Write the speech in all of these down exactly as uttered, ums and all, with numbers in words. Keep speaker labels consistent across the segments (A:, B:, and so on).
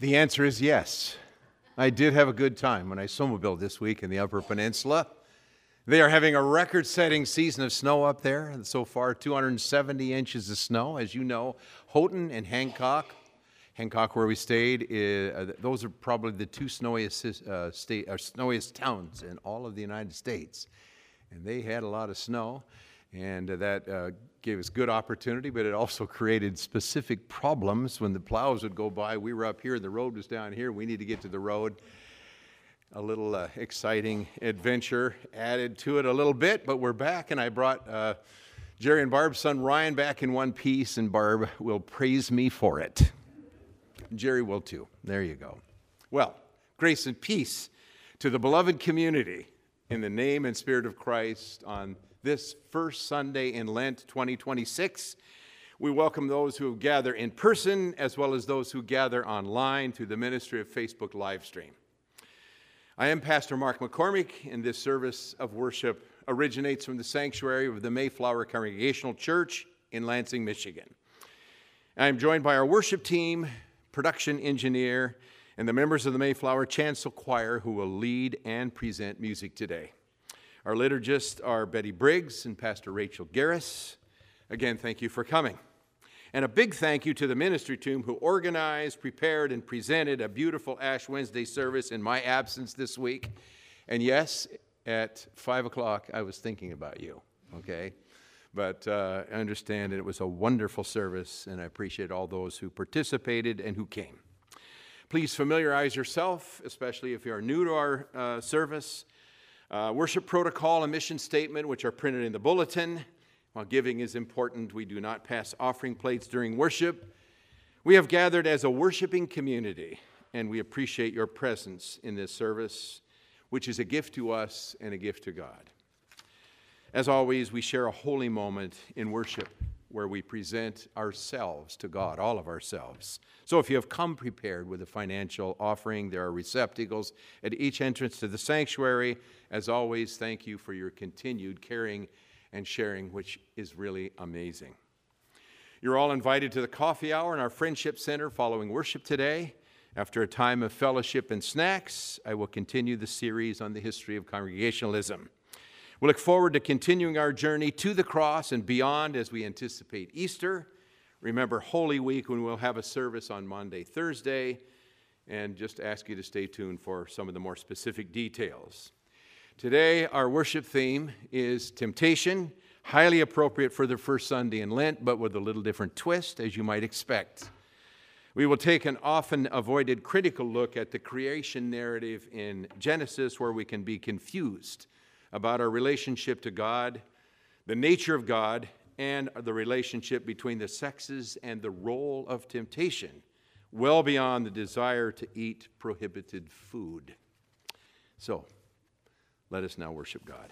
A: The answer is yes. I did have a good time when I snowmobiled this week in the Upper Peninsula. They are having a record-setting season of snow up there, and so far two hundred seventy inches of snow. As you know, Houghton and Hancock, Hancock where we stayed, is, uh, those are probably the two snowiest, uh, state, or snowiest towns in all of the United States. And they had a lot of snow, and uh, that uh, gave us good opportunity, but it also created specific problems when the plows would go by. We were up here, the road was down here. We need to get to the road. A little uh, exciting adventure added to it a little bit, but we're back, and I brought uh, Jerry and Barb's son Ryan back in one piece, and Barb will praise me for it. Jerry will too. There you go. Well, grace and peace to the beloved community in the name and spirit of Christ on this first Sunday in Lent twenty twenty-six. We welcome those who gather in person as well as those who gather online through the ministry of Facebook live stream. I am Pastor Mark McCormick, and this service of worship originates from the sanctuary of the Mayflower Congregational Church in Lansing, Michigan. I am joined by our worship team, production engineer, and the members of the Mayflower Chancel Choir who will lead and present music today. Our liturgists are Betty Briggs and Pastor Rachel Garris. Again, thank you for coming. And a big thank you to the ministry team who organized, prepared, and presented a beautiful Ash Wednesday service in my absence this week. And yes, at five o'clock, I was thinking about you, okay? But uh, I understand it was a wonderful service, and I appreciate all those who participated and who came. Please familiarize yourself, especially if you are new to our uh, service. Uh, worship protocol and mission statement, which are printed in the bulletin. While giving is important, we do not pass offering plates during worship. We have gathered as a worshiping community, and we appreciate your presence in this service, which is a gift to us and a gift to God. As always, we share a holy moment in worship where we present ourselves to God, all of ourselves. So if you have come prepared with a financial offering, there are receptacles at each entrance to the sanctuary. As always, thank you for your continued caring and sharing, which is really amazing. You're all invited to the coffee hour in our Friendship Center following worship today. After a time of fellowship and snacks, I will continue the series on the history of Congregationalism. We look forward to continuing our journey to the cross and beyond as we anticipate Easter. Remember Holy Week when we'll have a service on Monday, Thursday, and just ask you to stay tuned for some of the more specific details. Today, our worship theme is temptation, highly appropriate for the first Sunday in Lent, but with a little different twist, as you might expect. We will take an often avoided critical look at the creation narrative in Genesis, where we can be confused about our relationship to God, the nature of God, and the relationship between the sexes and the role of temptation, well beyond the desire to eat prohibited food. So, let us now worship God.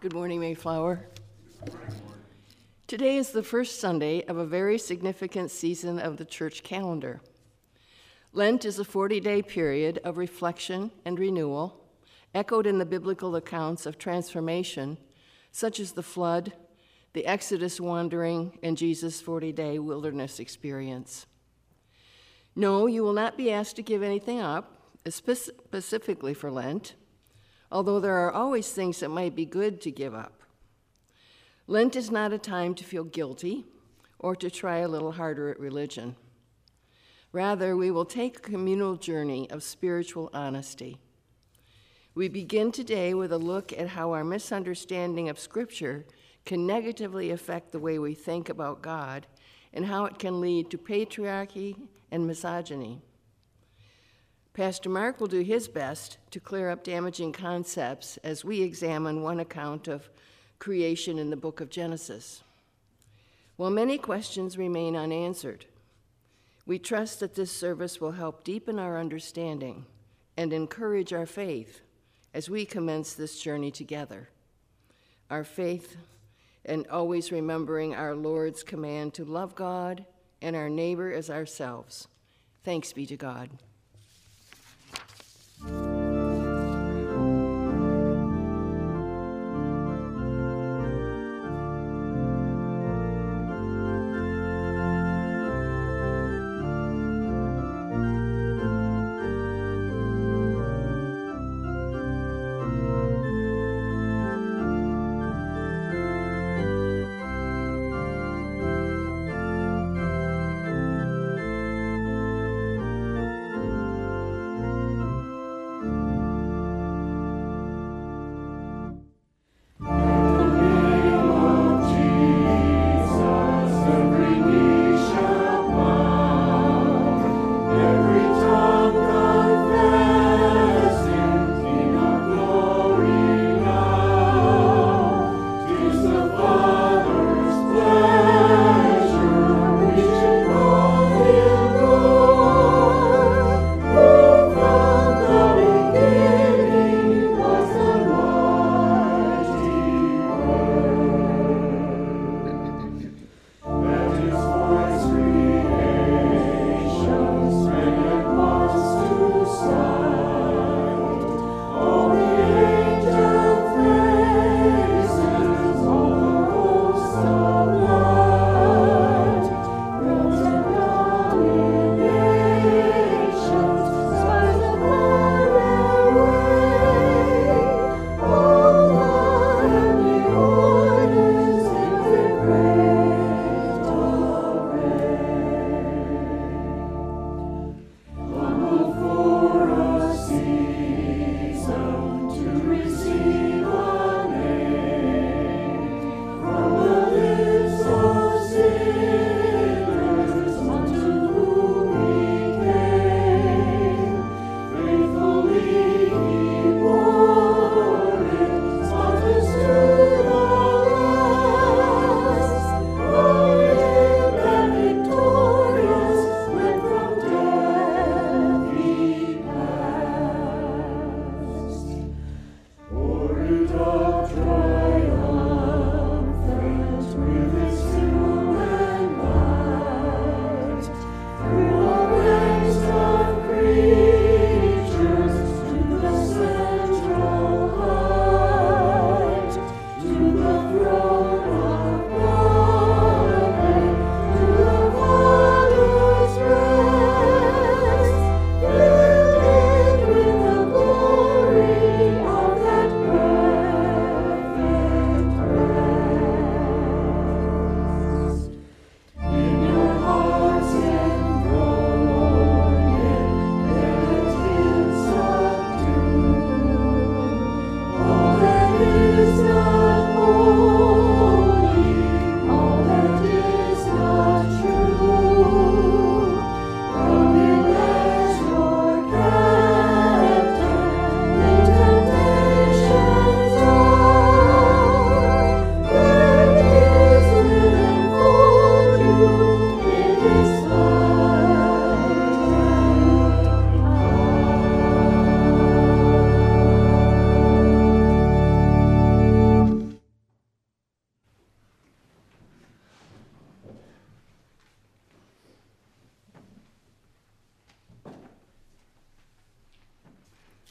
B: Good morning, Mayflower. Today is the first Sunday of a very significant season of the church calendar. Lent is a forty-day period of reflection and renewal, echoed in the biblical accounts of transformation, such as the flood, the Exodus wandering, and Jesus' forty-day wilderness experience. No, you will not be asked to give anything up, specifically for Lent, although there are always things that might be good to give up. Lent is not a time to feel guilty or to try a little harder at religion. Rather, we will take a communal journey of spiritual honesty. We begin today with a look at how our misunderstanding of Scripture can negatively affect the way we think about God and how it can lead to patriarchy and misogyny. Pastor Mark will do his best to clear up damaging concepts as we examine one account of creation in the book of Genesis. While many questions remain unanswered, we trust that this service will help deepen our understanding and encourage our faith as we commence this journey together. Our faith and always remembering our Lord's command to love God and our neighbor as ourselves. Thanks be to God.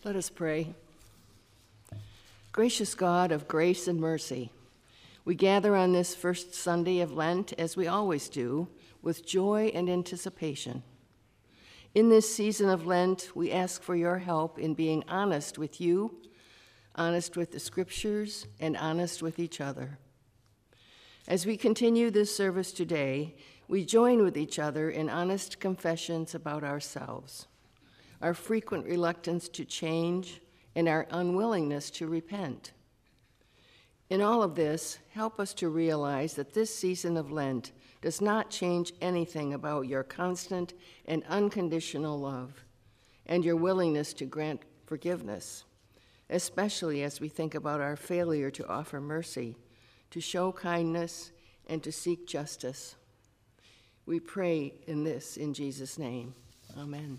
B: Let us pray. Gracious God of grace and mercy, we gather on this first Sunday of Lent, as we always do, with joy and anticipation. In this season of Lent, we ask for your help in being honest with you, honest with the Scriptures, and honest with each other. As we continue this service today, we join with each other in honest confessions about ourselves, our frequent reluctance to change, and our unwillingness to repent. In all of this, help us to realize that this season of Lent does not change anything about your constant and unconditional love and your willingness to grant forgiveness, especially as we think about our failure to offer mercy, to show kindness, and to seek justice. We pray in this in Jesus' name. Amen.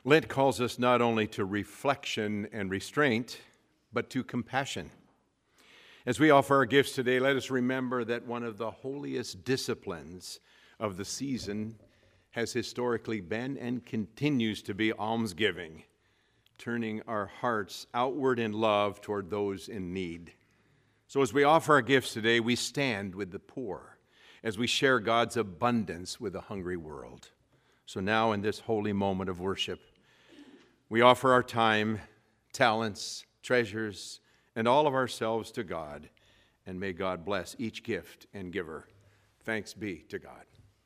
A: Lent calls us not only to reflection and restraint, but to compassion. As we offer our gifts today, let us remember that one of the holiest disciplines of the season has historically been and continues to be almsgiving, turning our hearts outward in love toward those in need. So as we offer our gifts today, we stand with the poor as we share God's abundance with a hungry world. So now in this holy moment of worship, we offer our time, talents, treasures, and all of ourselves to God, and may God bless each gift and giver. Thanks be to God.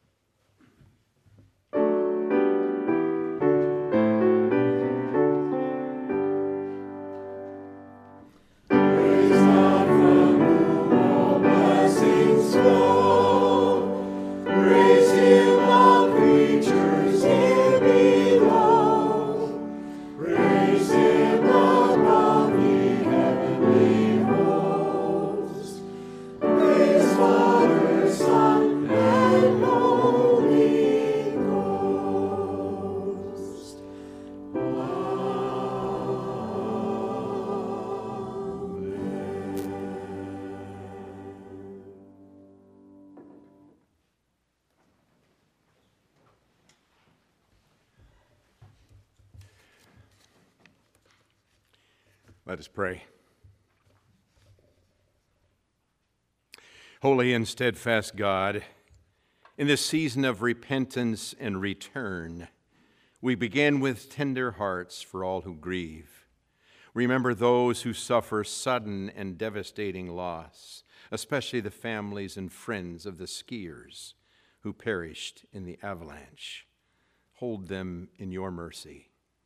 A: Let us pray. Holy and steadfast God, in this season of repentance and return, we begin with tender hearts for all who grieve. Remember those who suffer sudden and devastating loss, especially the families and friends of the skiers who perished in the avalanche. Hold them in your mercy.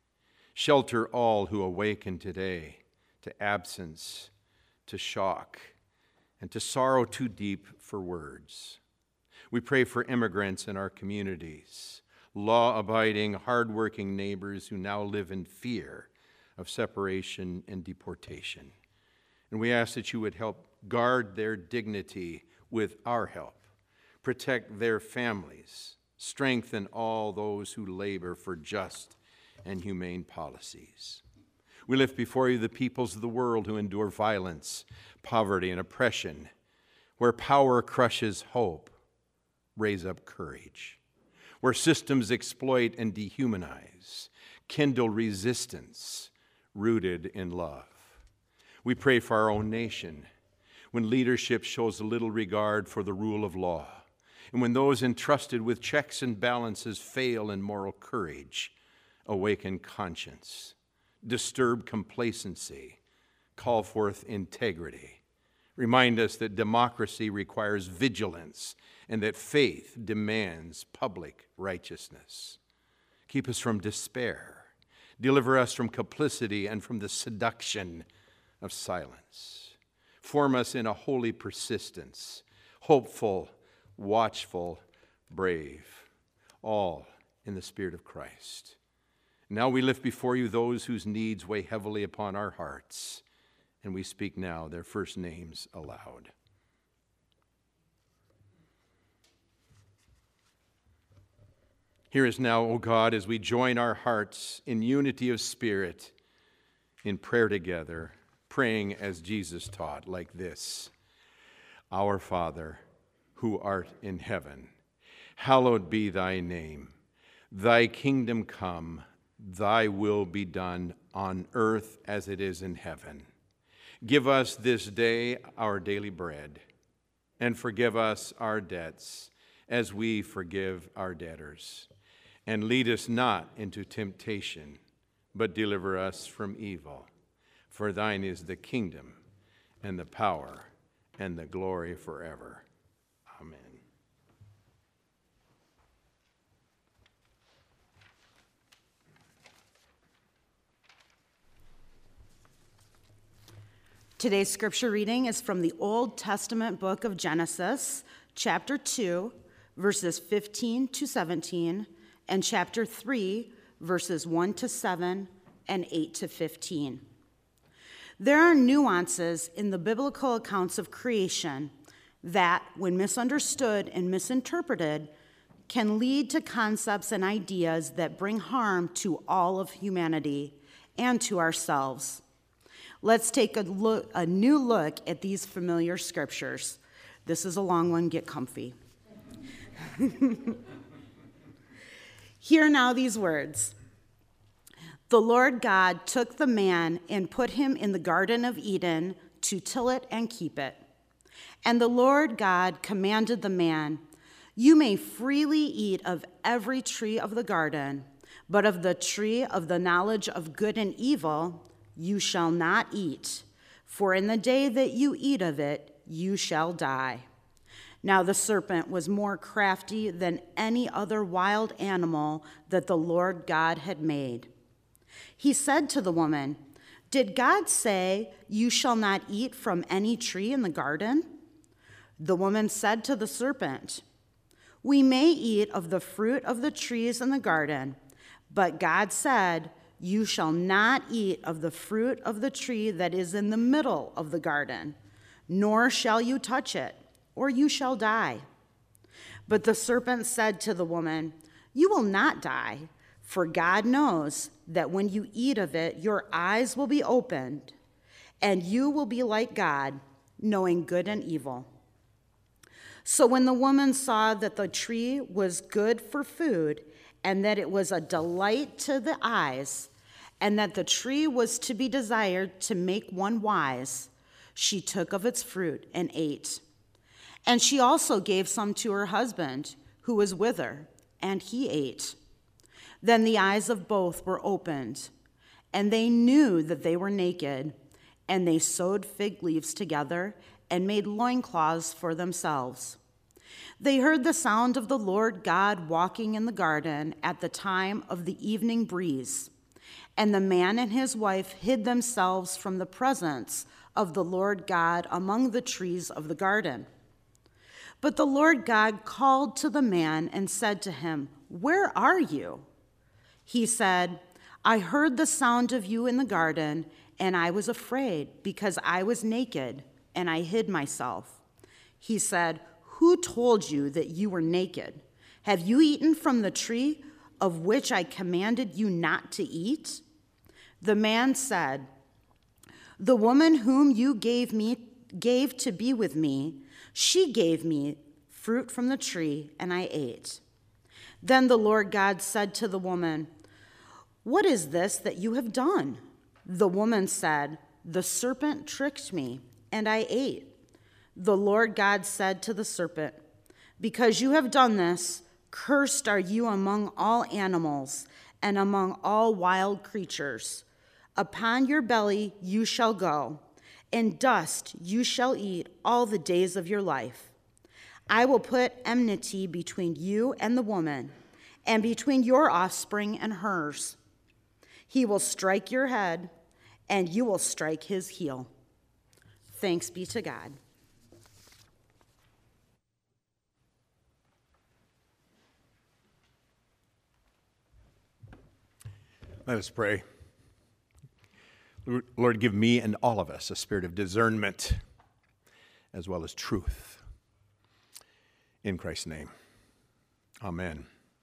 A: Shelter all who awaken today to absence, to shock, and to sorrow too deep for words. We pray for immigrants in our communities, law-abiding, hard-working neighbors who now live in fear of separation and deportation. And we ask that you would help guard their dignity with our help, protect their families, strengthen all those who labor for just and humane policies. We lift before you the peoples of the world who endure violence, poverty, and oppression. Where power crushes hope, raise up courage. Where systems exploit and dehumanize, kindle resistance rooted in love. We pray for our own nation, when leadership shows little regard for the rule of law, and when those entrusted with checks and balances fail in moral courage, awaken conscience. Disturb complacency, call forth integrity. Remind us that democracy requires vigilance and that faith demands public righteousness. Keep us from despair. Deliver us from complicity and from the seduction of silence. Form us in a holy persistence, hopeful, watchful, brave, all in the Spirit of Christ. Now we lift before you those whose needs weigh heavily upon our hearts, and we speak now their first names aloud. Hear us now, O God, as we join our hearts in unity of spirit in prayer together, praying as Jesus taught, like this. Our Father, who art in heaven, hallowed be thy name. Thy kingdom come, thy will be done on earth as it is in heaven. Give us this day our daily bread, and forgive us our debts as we forgive our debtors. And lead us not into temptation, but deliver us from evil. For thine is the kingdom, and the power, and the glory forever. Amen.
C: Today's scripture reading is from the Old Testament book of Genesis, chapter two, verses fifteen to seventeen, and chapter three, verses one to seven and eight to fifteen. There are nuances in the biblical accounts of creation that, when misunderstood and misinterpreted, can lead to concepts and ideas that bring harm to all of humanity and to ourselves. Let's take a, look, a new look at these familiar scriptures. This is a long one, get comfy. Hear now these words. The Lord God took the man and put him in the Garden of Eden to till it and keep it. And the Lord God commanded the man, you may freely eat of every tree of the garden, but of the tree of the knowledge of good and evil you shall not eat, for in the day that you eat of it, you shall die. Now the serpent was more crafty than any other wild animal that the Lord God had made. He said to the woman, did God say, you shall not eat from any tree in the garden? The woman said to the serpent, we may eat of the fruit of the trees in the garden, but God said, you shall not eat of the fruit of the tree that is in the middle of the garden, nor shall you touch it, or you shall die. But the serpent said to the woman, you will not die, for God knows that when you eat of it, your eyes will be opened, and you will be like God, knowing good and evil. So when the woman saw that the tree was good for food, and that it was a delight to the eyes, and that the tree was to be desired to make one wise, she took of its fruit and ate. And she also gave some to her husband, who was with her, and he ate. Then the eyes of both were opened, and they knew that they were naked, and they sewed fig leaves together and made loincloths for themselves. They heard the sound of the Lord God walking in the garden at the time of the evening breeze, and the man and his wife hid themselves from the presence of the Lord God among the trees of the garden. But the Lord God called to the man and said to him, where are you? He said, I heard the sound of you in the garden, and I was afraid because I was naked, and I hid myself. He said, who told you that you were naked? Have you eaten from the tree of which I commanded you not to eat? The man said, the woman whom you gave me gave to be with me, she gave me fruit from the tree, and I ate. Then the Lord God said to the woman, what is this that you have done? The woman said, the serpent tricked me, and I ate. The Lord God said to the serpent, because you have done this, cursed are you among all animals and among all wild creatures. Upon your belly you shall go, and dust you shall eat all the days of your life. I will put enmity between you and the woman, and between your offspring and hers. He will strike your head, and you will strike his heel. Thanks be to God.
A: Let us pray. Lord, give me and all of us a spirit of discernment as well as truth. In Christ's name, amen.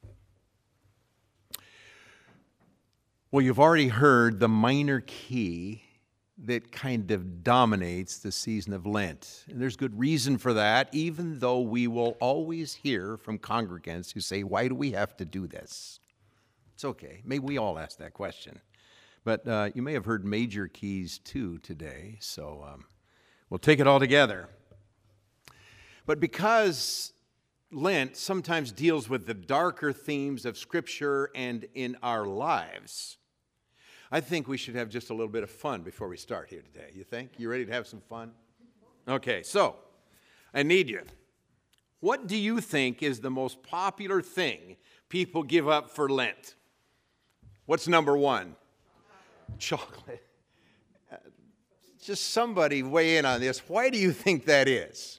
A: Well, you've already heard the minor key that kind of dominates the season of Lent. And there's good reason for that, even though we will always hear from congregants who say, why do we have to do this? It's okay. Maybe we all ask that question. But uh, you may have heard major keys too today, so um, we'll take it all together. But because Lent sometimes deals with the darker themes of Scripture and in our lives, I think we should have just a little bit of fun before we start here today. You think? You ready to have some fun? Okay, so I need you. What do you think is the most popular thing people give up for Lent? What's number one? Chocolate. Uh, just somebody weigh in on this. Why do you think that is?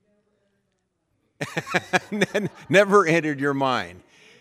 A: Never entered your mind.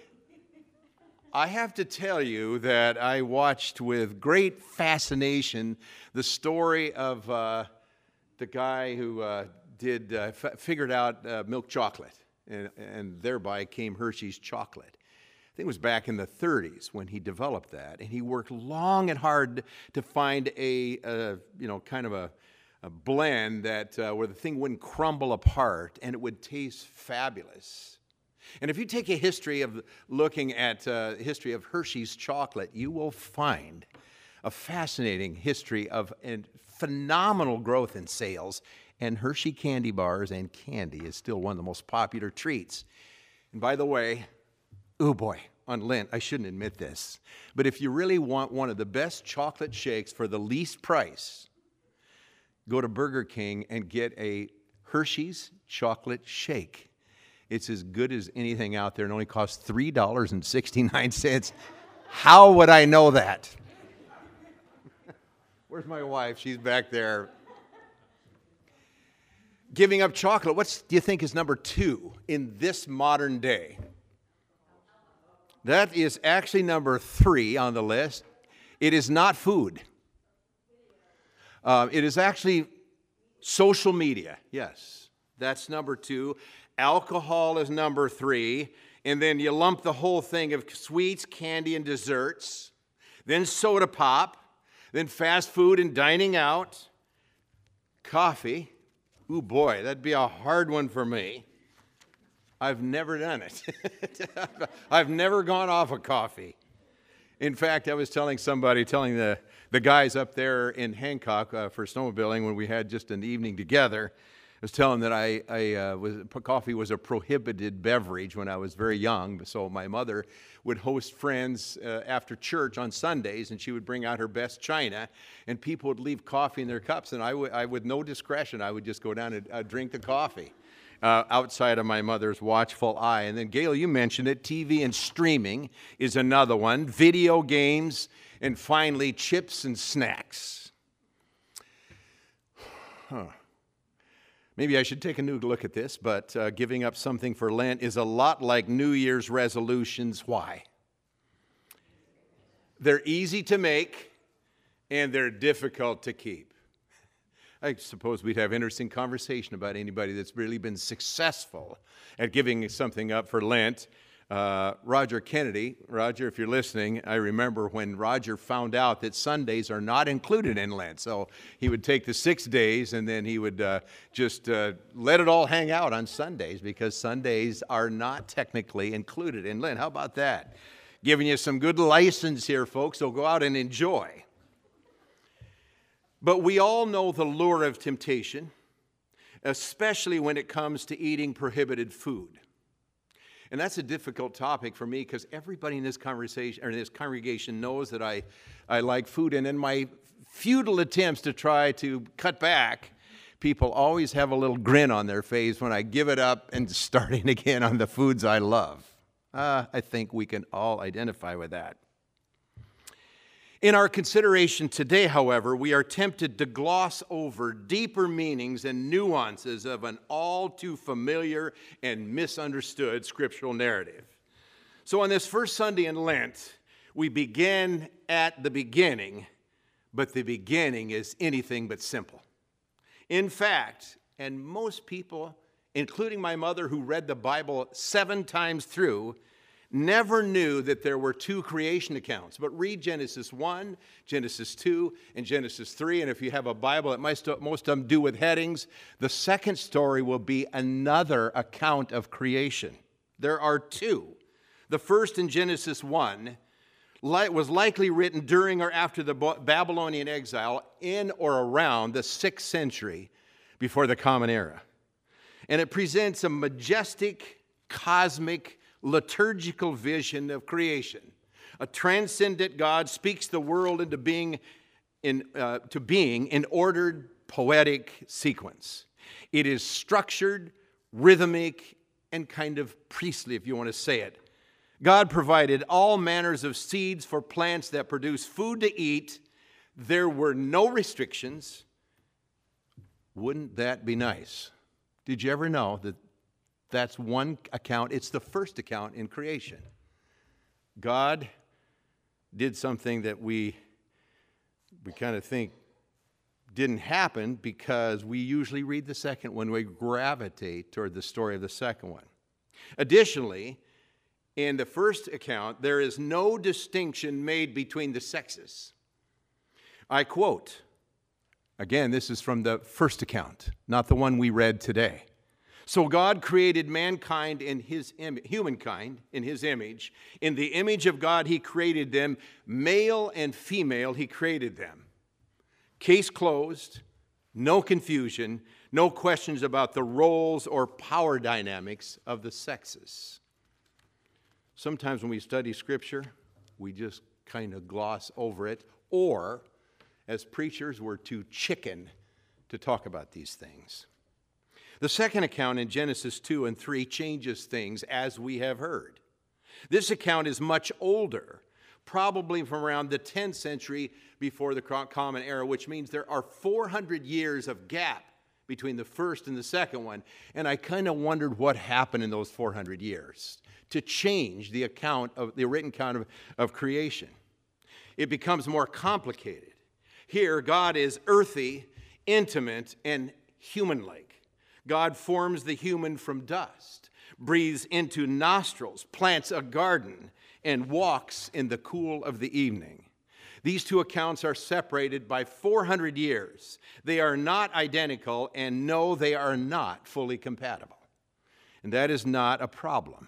A: I have to tell you that I watched with great fascination the story of uh, the guy who uh, did uh, f- figured out uh, milk chocolate. and, and thereby came Hershey's chocolate. I think it was back in the thirties when he developed that, and he worked long and hard to find a, a you know, kind of a, a blend that uh, where the thing wouldn't crumble apart and it would taste fabulous. And if you take a history of looking at uh, history of Hershey's chocolate, you will find a fascinating history of and phenomenal growth in sales. And Hershey candy bars and candy is still one of the most popular treats. And by the way, oh boy, on Lent, I shouldn't admit this, but if you really want one of the best chocolate shakes for the least price, go to Burger King and get a Hershey's chocolate shake. It's as good as anything out there and only costs three dollars and sixty-nine cents. How would I know that? Where's my wife? She's back there. Giving up chocolate, what do you think is number two in this modern day? That is actually number three on the list. It is not food. Uh, it is actually social media. Yes, that's number two. Alcohol is number three. And then you lump the whole thing of sweets, candy, and desserts. Then soda pop. Then fast food and dining out. Coffee. Ooh, boy, that'd be a hard one for me. I've never done it. I've never gone off of coffee. In fact, I was telling somebody, telling the, the guys up there in Hancock uh, for snowmobiling when we had just an evening together, I was telling them that I, I uh, was, coffee was a prohibited beverage when I was very young. So my mother would host friends uh, after church on Sundays, and she would bring out her best china, and people would leave coffee in their cups, and I would, I, with no discretion, I would just go down and uh, drink the coffee uh, outside of my mother's watchful eye. And then, Gail, you mentioned it, T V and streaming is another one, video games, and finally, chips and snacks. Huh. Maybe I should take a new look at this, but uh, giving up something for Lent is a lot like New Year's resolutions. Why? They're easy to make, and they're difficult to keep. I suppose we'd have interesting conversation about anybody that's really been successful at giving something up for Lent. Uh, Roger Kennedy, Roger, if you're listening, I remember when Roger found out that Sundays are not included in Lent. So he would take the six days and then he would uh, just uh, let it all hang out on Sundays because Sundays are not technically included in Lent. How about that? Giving you some good license here, folks, so go out and enjoy. But we all know the lure of temptation, especially when it comes to eating prohibited food. And that's a difficult topic for me because everybody in this conversation or in this congregation knows that I, I like food. And in my futile attempts to try to cut back, people always have a little grin on their face when I give it up and starting again on the foods I love. Uh, I think we can all identify with that. In our consideration today, however, we are tempted to gloss over deeper meanings and nuances of an all too familiar and misunderstood scriptural narrative. So on this first Sunday in Lent, we begin at the beginning, but the beginning is anything but simple. In fact, and most people, including my mother who read the Bible seven times through, never knew that there were two creation accounts. But read Genesis one, Genesis two, and Genesis three. And if you have a Bible that most of them do with headings, the second story will be another account of creation. There are two. The first in Genesis one was likely written during or after the Babylonian exile in or around the sixth century before the Common Era. And it presents a majestic, cosmic, liturgical vision of creation. A transcendent God speaks the world into being in, uh, to being in ordered, poetic sequence. It is structured, rhythmic, and kind of priestly, if you want to say it. God provided all manners of seeds for plants that produce food to eat. There were no restrictions. Wouldn't that be nice? Did you ever know that that's one account? It's the first account in creation. God did something that we, we kind of think didn't happen because we usually read the second one. We gravitate toward the story of the second one. Additionally, in the first account, there is no distinction made between the sexes. I quote, again, this is from the first account, not the one we read today. So God created mankind in his image, humankind in his image. In the image of God, he created them. Male and female, he created them. Case closed, no confusion, no questions about the roles or power dynamics of the sexes. Sometimes when we study Scripture, we just kind of gloss over it, or as preachers, we're too chicken to talk about these things. The second account in Genesis two and three changes things, as we have heard. This account is much older, probably from around the tenth century before the Common Era, which means there are four hundred years of gap between the first and the second one. And I kind of wondered what happened in those four hundred years to change the account of the written account of, of creation. It becomes more complicated. Here, God is earthy, intimate, and human-like. God forms the human from dust, breathes into nostrils, plants a garden, and walks in the cool of the evening. These two accounts are separated by four hundred years. They are not identical, and no, they are not fully compatible. And that is not a problem,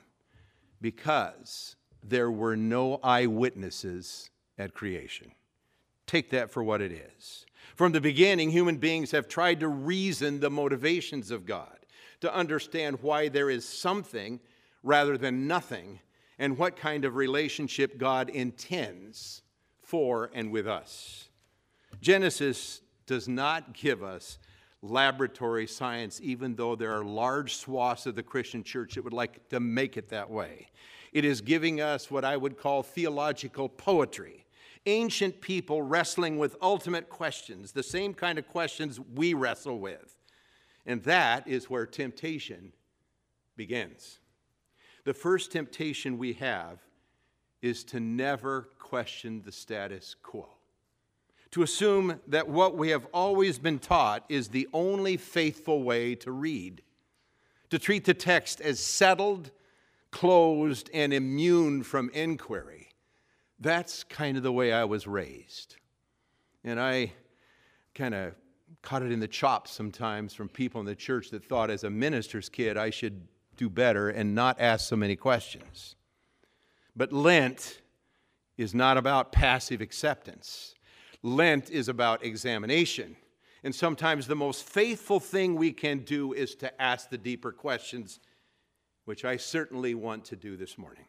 A: because there were no eyewitnesses at creation. Take that for what it is. From the beginning, human beings have tried to reason the motivations of God, to understand why there is something rather than nothing, and what kind of relationship God intends for and with us. Genesis does not give us laboratory science, even though there are large swaths of the Christian church that would like to make it that way. It is giving us what I would call theological poetry. Ancient people wrestling with ultimate questions, the same kind of questions we wrestle with. And that is where temptation begins. The first temptation we have is to never question the status quo. To assume that what we have always been taught is the only faithful way to read. To treat the text as settled, closed, and immune from inquiry. That's kind of the way I was raised. And I kind of caught it in the chops sometimes from people in the church that thought as a minister's kid I should do better and not ask so many questions. But Lent is not about passive acceptance. Lent is about examination. And sometimes the most faithful thing we can do is to ask the deeper questions, which I certainly want to do this morning.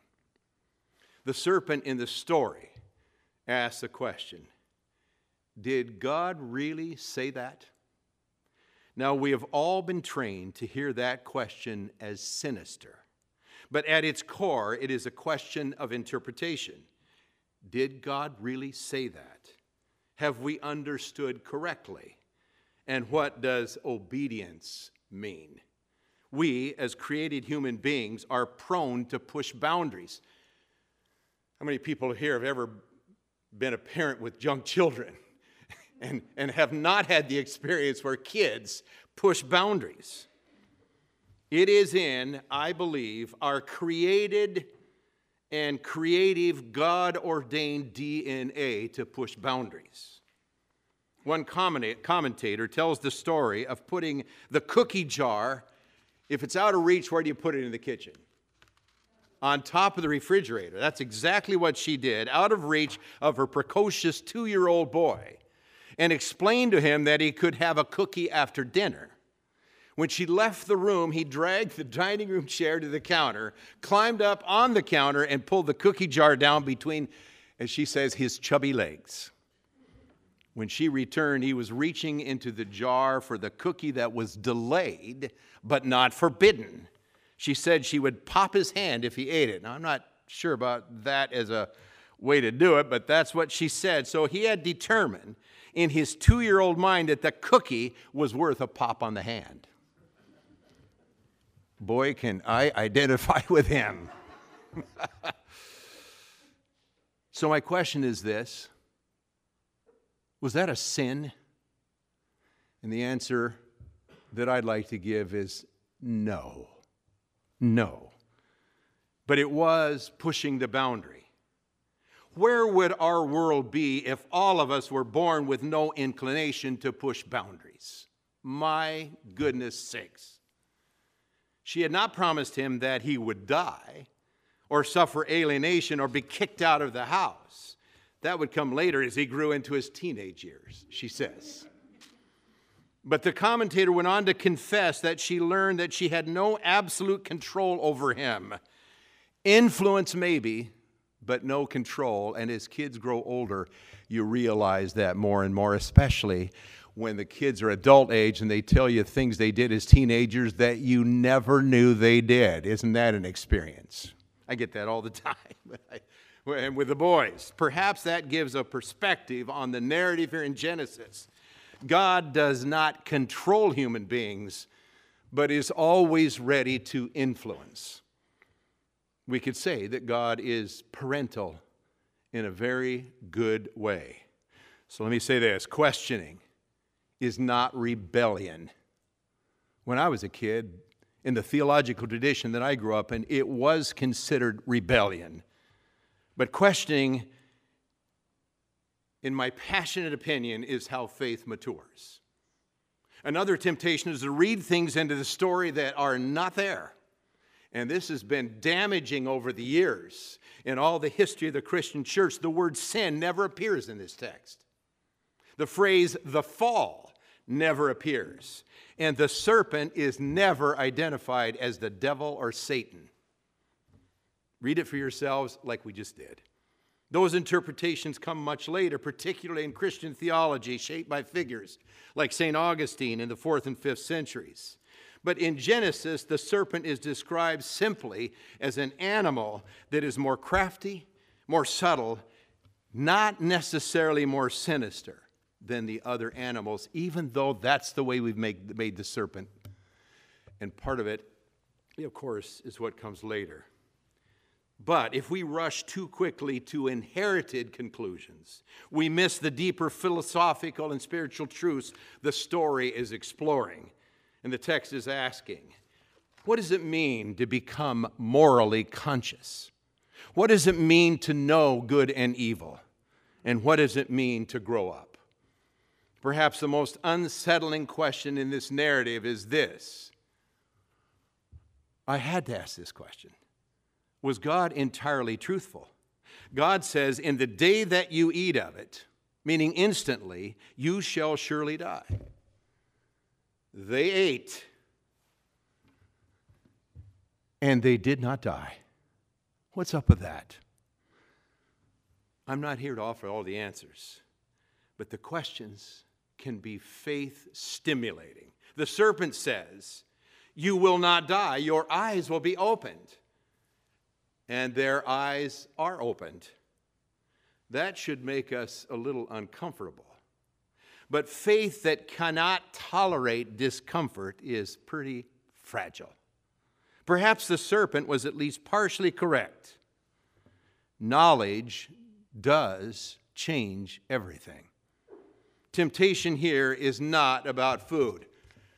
A: The serpent in the story asks the question, did God really say that? Now, we have all been trained to hear that question as sinister. But at its core, it is a question of interpretation. Did God really say that? Have we understood correctly? And what does obedience mean? We, as created human beings, are prone to push boundaries. How many people here have ever been a parent with young children and, and have not had the experience where kids push boundaries? It is in, I believe, our created and creative God-ordained D N A to push boundaries. One commentator tells the story of putting the cookie jar, if it's out of reach, where do you put it in the kitchen? On top of the refrigerator. That's exactly what she did, out of reach of her precocious two-year-old boy, and explained to him that he could have a cookie after dinner. When she left the room, he dragged the dining room chair to the counter, climbed up on the counter, and pulled the cookie jar down between, as she says, his chubby legs. When she returned, he was reaching into the jar for the cookie that was delayed, but not forbidden. She said she would pop his hand if he ate it. Now, I'm not sure about that as a way to do it, but that's what she said. So he had determined in his two-year-old mind that the cookie was worth a pop on the hand. Boy, can I identify with him. So my question is this: was that a sin? And the answer that I'd like to give is no. No. but it was pushing the boundary. Where would our world be if all of us were born with no inclination to push boundaries? My goodness sakes. She had not promised him that he would die or suffer alienation or be kicked out of the house. That would come later as he grew into his teenage years, she says. But the commentator went on to confess that she learned that she had no absolute control over him. Influence maybe, but no control. And as kids grow older, you realize that more and more, especially when the kids are adult age and they tell you things they did as teenagers that you never knew they did. Isn't that an experience? I get that all the time. And with the boys, perhaps that gives a perspective on the narrative here in Genesis. God does not control human beings, but is always ready to influence. We could say that God is parental in a very good way. So let me say this, questioning is not rebellion. When I was a kid, in the theological tradition that I grew up in, it was considered rebellion. But questioning, in my passionate opinion, is how faith matures. Another temptation is to read things into the story that are not there. And this has been damaging over the years. In all the history of the Christian church, the word sin never appears in this text. The phrase the fall never appears. And the serpent is never identified as the devil or Satan. Read it for yourselves like we just did. Those interpretations come much later, particularly in Christian theology, shaped by figures like Saint Augustine in the fourth and fifth centuries. But in Genesis, the serpent is described simply as an animal that is more crafty, more subtle, not necessarily more sinister than the other animals, even though that's the way we've made, made the serpent. And part of it, of course, is what comes later. But if we rush too quickly to inherited conclusions, we miss the deeper philosophical and spiritual truths the story is exploring. And the text is asking, what does it mean to become morally conscious? What does it mean to know good and evil? And what does it mean to grow up? Perhaps the most unsettling question in this narrative is this. I had to ask this question. Was God entirely truthful? God says, in the day that you eat of it, meaning instantly, you shall surely die. They ate, and they did not die. What's up with that? I'm not here to offer all the answers, but the questions can be faith-stimulating. The serpent says, you will not die, your eyes will be opened. And their eyes are opened. That should make us a little uncomfortable. But faith that cannot tolerate discomfort is pretty fragile. Perhaps the serpent was at least partially correct. Knowledge does change everything. Temptation here is not about food.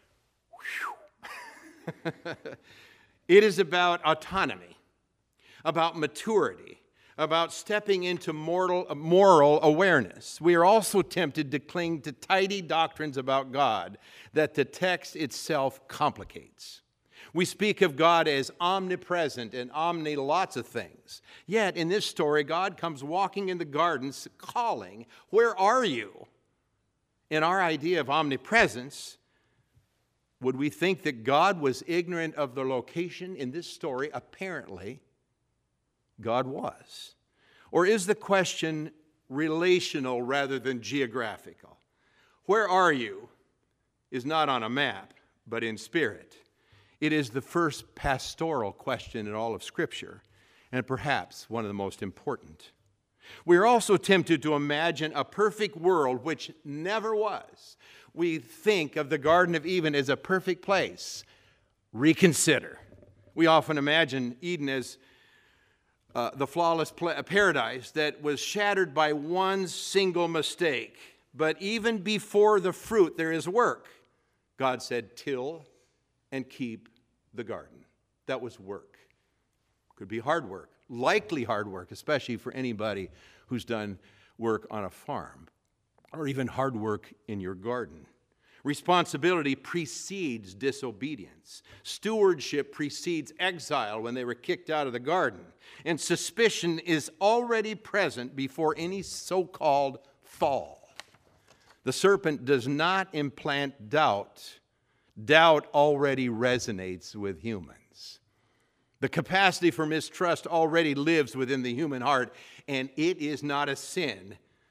A: It is about autonomy, about maturity, about stepping into mortal, moral awareness. We are also tempted to cling to tidy doctrines about God that the text itself complicates. We speak of God as omnipresent and omni lots of things. Yet in this story, God comes walking in the gardens calling, "Where are you?" In our idea of omnipresence, would we think that God was ignorant of the location in this story? Apparently, God was. Or is the question relational rather than geographical? Where are you is not on a map, but in spirit. It is the first pastoral question in all of Scripture, and perhaps one of the most important. We are also tempted to imagine a perfect world which never was. We think of the Garden of Eden as a perfect place. Reconsider. We often imagine Eden as uh, the flawless pla- paradise that was shattered by one single mistake. But even before the fruit, there is work. God said, till and keep the garden. That was work. Could be hard work, likely hard work, especially for anybody who's done work on a farm, or even hard work in your garden. Responsibility precedes disobedience. Stewardship precedes exile when they were kicked out of the garden. And suspicion is already present before any so-called fall. The serpent does not implant doubt. Doubt already resonates with humans. The capacity for mistrust already lives within the human heart, and it is not a sin.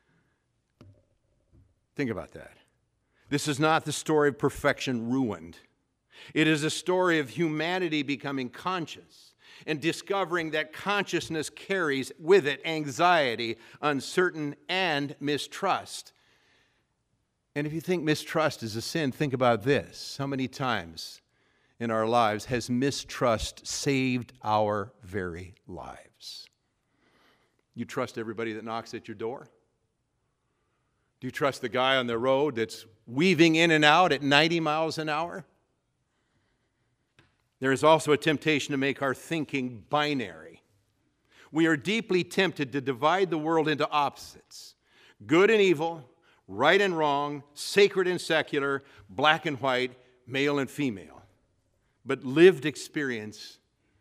A: Think about that. This is not the story of perfection ruined. It is a story of humanity becoming conscious and discovering that consciousness carries with it anxiety, uncertainty, and mistrust. And if you think mistrust is a sin, think about this. How many times in our lives has mistrust saved our very lives? You trust everybody that knocks at your door? Do you trust the guy on the road that's weaving in and out at ninety miles an hour? There is also a temptation to make our thinking binary. We are deeply tempted to divide the world into opposites: good and evil, right and wrong, sacred and secular, black and white, male and female. But lived experience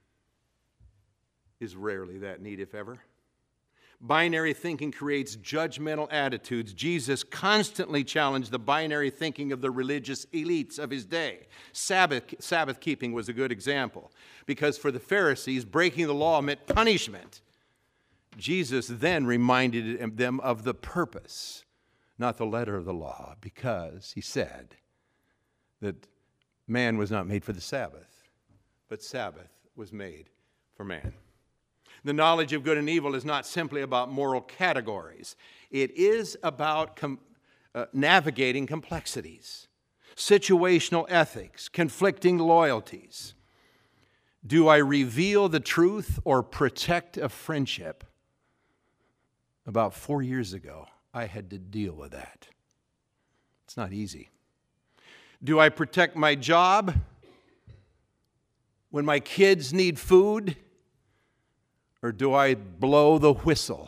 A: is rarely that neat, if ever. Binary thinking creates judgmental attitudes. Jesus constantly challenged the binary thinking of the religious elites of his day. Sabbath, Sabbath keeping was a good example, because for the Pharisees, breaking the law meant punishment. Jesus then reminded them of the purpose, not the letter of the law, because he said that man was not made for the Sabbath, but Sabbath was made for man. The knowledge of good and evil is not simply about moral categories. It is about com- uh, navigating complexities, situational ethics, conflicting loyalties. Do I reveal the truth or protect a friendship? About four years ago, I had to deal with that. It's not easy. Do I protect my job when my kids need food? Or do I blow the whistle?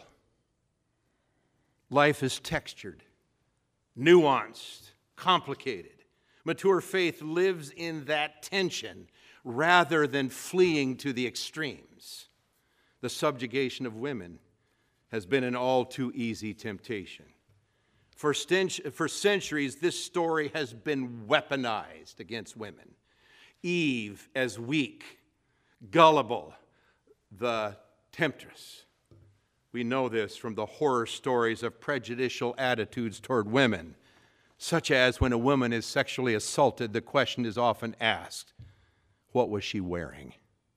A: Life is textured, nuanced, complicated. Mature faith lives in that tension rather than fleeing to the extremes. The subjugation of women has been an all too easy temptation. For, sten- for centuries, this story has been weaponized against women. Eve as weak, gullible, the temptress. We know this from the horror stories of prejudicial attitudes toward women, such as when a woman is sexually assaulted, the question is often asked, what was she wearing?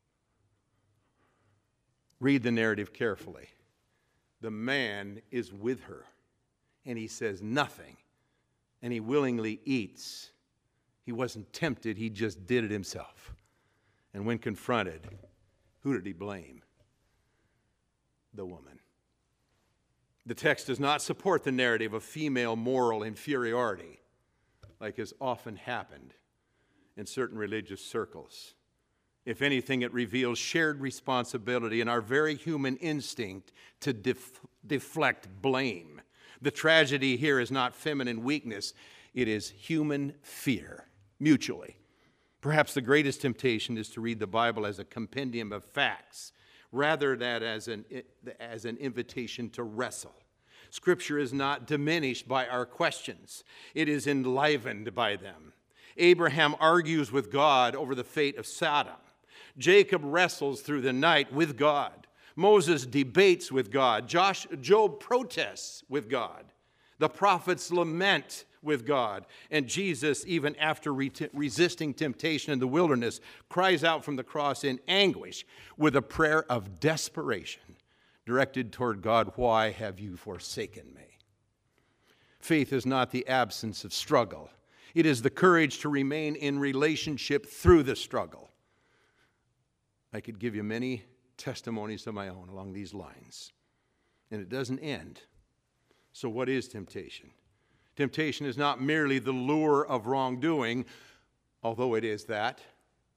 A: Read the narrative carefully. The man is with her, and he says nothing, and he willingly eats. He wasn't tempted, he just did it himself. And when confronted, who did he blame? The woman. The text does not support the narrative of female moral inferiority, like has often happened in certain religious circles. If anything, it reveals shared responsibility and our very human instinct to def- deflect blame. The tragedy here is not feminine weakness, it is human fear, mutually. Perhaps the greatest temptation is to read the Bible as a compendium of facts, rather than as an, as an invitation to wrestle. Scripture is not diminished by our questions. It is enlivened by them. Abraham argues with God over the fate of Sodom. Jacob wrestles through the night with God. Moses debates with God. Josh, Job protests with God. The prophets lament with God. And Jesus, even after re- resisting temptation in the wilderness, cries out from the cross in anguish with a prayer of desperation directed toward God, "Why have you forsaken me?" Faith is not the absence of struggle. It is the courage to remain in relationship through the struggle. I could give you many testimonies of my own along these lines, and it doesn't end. So what is temptation? Temptation is not merely the lure of wrongdoing, although it is that.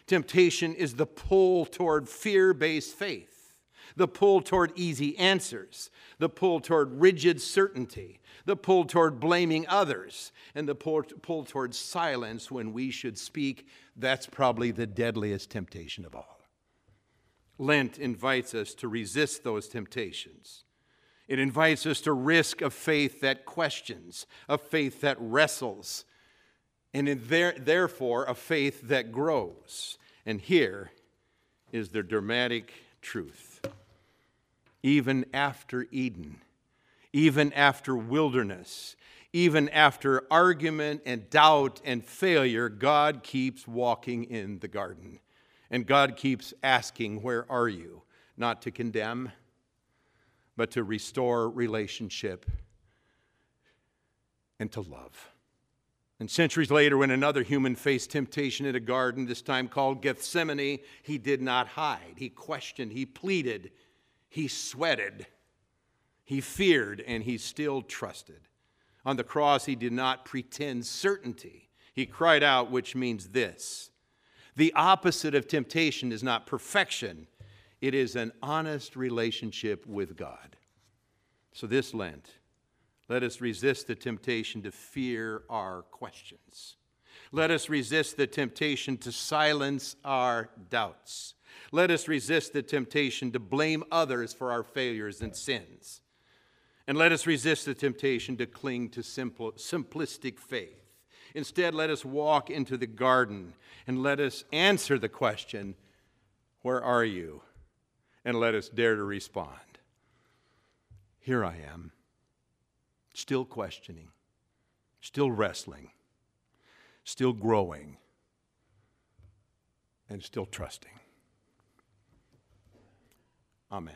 A: Temptation is the pull toward fear-based faith, the pull toward easy answers, the pull toward rigid certainty, the pull toward blaming others, and the pull, pull toward silence when we should speak. That's probably the deadliest temptation of all. Lent invites us to resist those temptations. It invites us to risk a faith that questions, a faith that wrestles, and in there, therefore a faith that grows. And here is the dramatic truth. Even after Eden, even after wilderness, even after argument and doubt and failure, God keeps walking in the garden. And God keeps asking, where are you? Not to condemn, but to restore relationship and to love. And centuries later, when another human faced temptation in a garden, this time called Gethsemane, he did not hide. He questioned, he pleaded, he sweated, he feared, and he still trusted. On the cross, he did not pretend certainty. He cried out, which means this: the opposite of temptation is not perfection. It is an honest relationship with God. So this Lent, let us resist the temptation to fear our questions. Let us resist the temptation to silence our doubts. Let us resist the temptation to blame others for our failures and sins. And let us resist the temptation to cling to simple, simplistic faith. Instead, let us walk into the garden and let us answer the question, where are you? And let us dare to respond. Here I am, still questioning, still wrestling, still growing, and still trusting. Amen.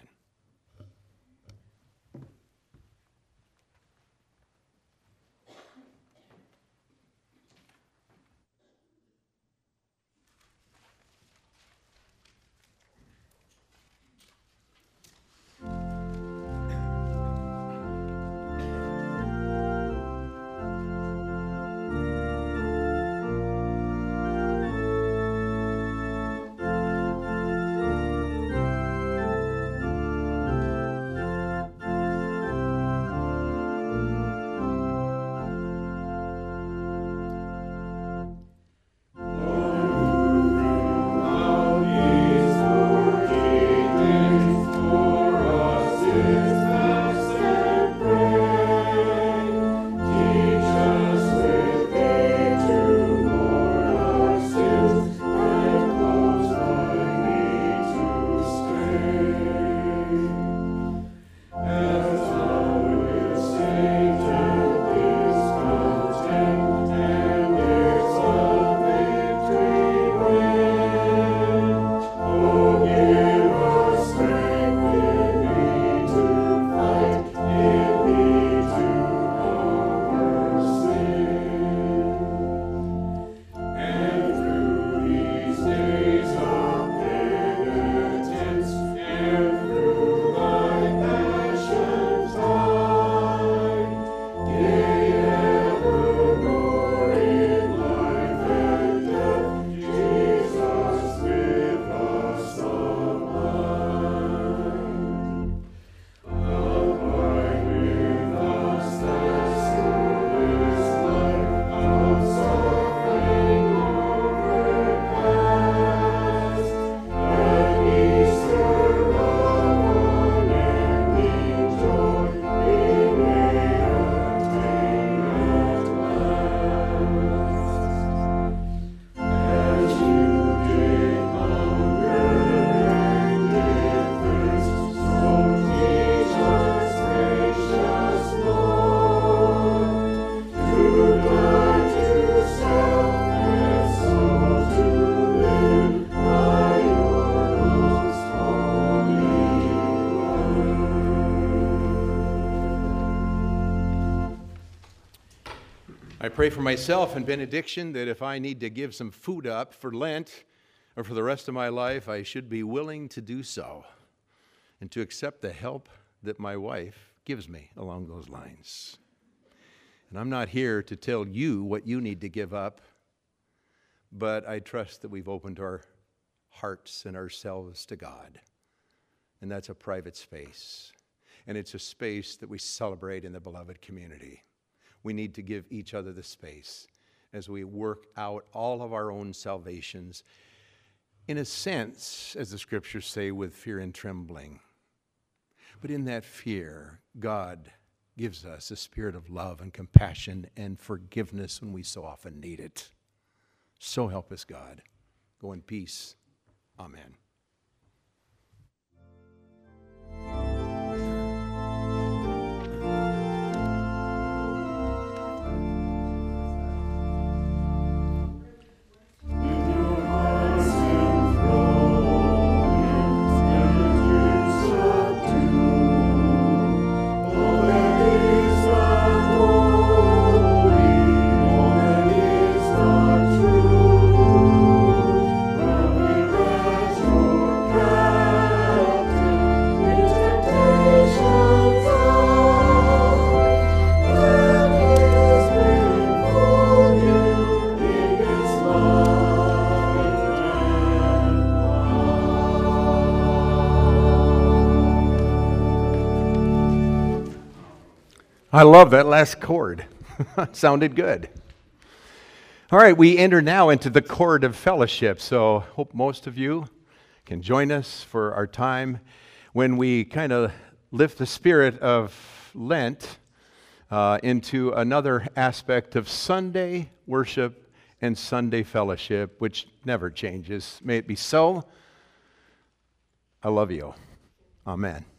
A: I pray for myself in benediction that if I need to give some food up for Lent or for the rest of my life, I should be willing to do so and to accept the help that my wife gives me along those lines. And I'm not here to tell you what you need to give up, but I trust that we've opened our hearts and ourselves to God. And that's a private space. And it's a space that we celebrate in the beloved community. We need to give each other the space as we work out all of our own salvations, in a sense, as the scriptures say, with fear and trembling. But in that fear, God gives us a spirit of love and compassion and forgiveness when we so often need it. So help us, God. Go in peace. Amen. I love that last chord. Sounded good. All right, we enter now into the chord of fellowship. So hope most of you can join us for our time when we kind of lift the spirit of Lent uh, into another aspect of Sunday worship and Sunday fellowship, which never changes. May it be so. I love you. Amen.